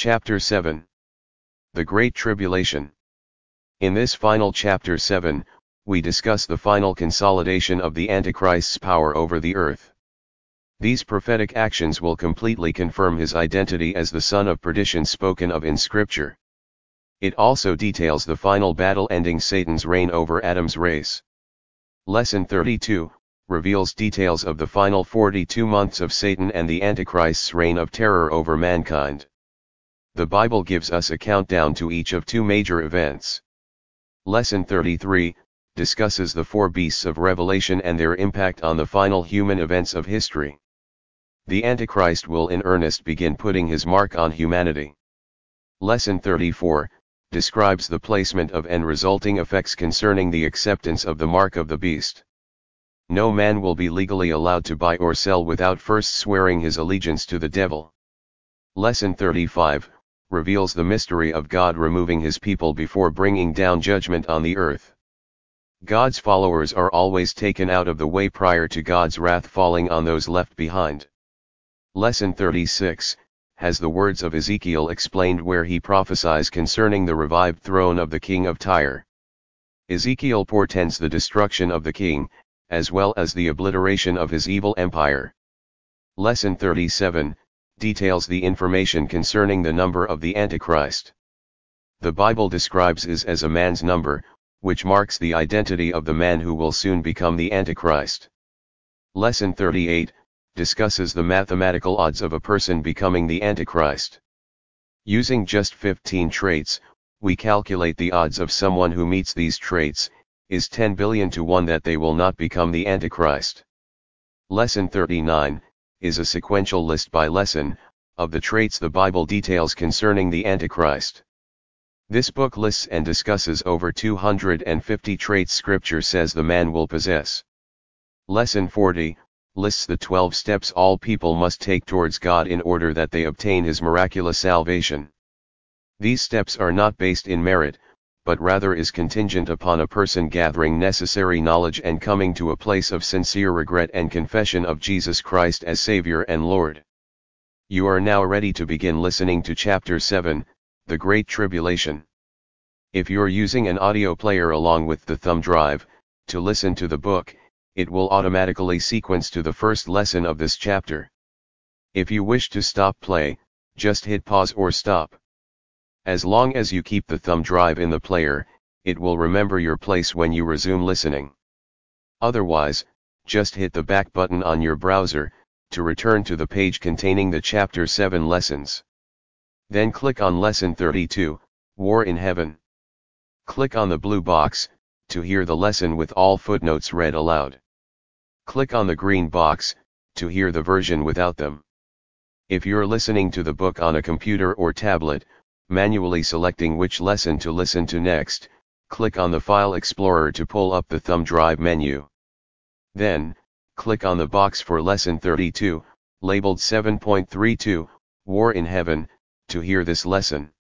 Chapter 7. The Great Tribulation. In this final Chapter 7, we discuss the final consolidation of the Antichrist's power over the earth. These prophetic actions will completely confirm his identity as the son of perdition spoken of in Scripture. It also details the final battle ending Satan's reign over Adam's race. Lesson 32 reveals details of the final 42 months of Satan and the Antichrist's reign of terror over mankind. The Bible gives us a countdown to each of two major events. Lesson 33 discusses the four beasts of Revelation and their impact on the final human events of history. The Antichrist will in earnest begin putting his mark on humanity. Lesson 34 describes the placement of and resulting effects concerning the acceptance of the mark of the beast. No man will be legally allowed to buy or sell without first swearing his allegiance to the devil. Lesson 35 reveals the mystery of God removing his people before bringing down judgment on the earth. God's followers are always taken out of the way prior to God's wrath falling on those left behind. Lesson 36 has the words of Ezekiel explained where he prophesies concerning the revived throne of the king of Tyre. Ezekiel portends the destruction of the king, as well as the obliteration of his evil empire. Lesson 37 details the information concerning the number of the Antichrist. The Bible describes is as a man's number, which marks the identity of the man who will soon become the Antichrist. Lesson 38 discusses the mathematical odds of a person becoming the Antichrist. Using just 15 traits, we calculate the odds of someone who meets these traits is 10 billion to 1 that they will not become the Antichrist. Lesson 39 is a sequential list by lesson of the traits the Bible details concerning the Antichrist. This book lists and discusses over 250 traits Scripture says the man will possess. Lesson 40 lists the 12 steps all people must take towards God in order that they obtain his miraculous salvation. These steps are not based in merit, but rather is contingent upon a person gathering necessary knowledge and coming to a place of sincere regret and confession of Jesus Christ as Savior and Lord. You are now ready to begin listening to Chapter 7, The Great Tribulation. If you're using an audio player along with the thumb drive, to listen to the book, it will automatically sequence to the first lesson of this chapter. If you wish to stop play, just hit pause or stop. As long as you keep the thumb drive in the player, it will remember your place when you resume listening. Otherwise, just hit the back button on your browser, to return to the page containing the Chapter 7 lessons. Then click on Lesson 32, War in Heaven. Click on the blue box, to hear the lesson with all footnotes read aloud. Click on the green box, to hear the version without them. If you're listening to the book on a computer or tablet, manually selecting which lesson to listen to next, click on the File Explorer to pull up the thumb drive menu. Then, click on the box for Lesson 32, labeled 7.32, War in Heaven, to hear this lesson.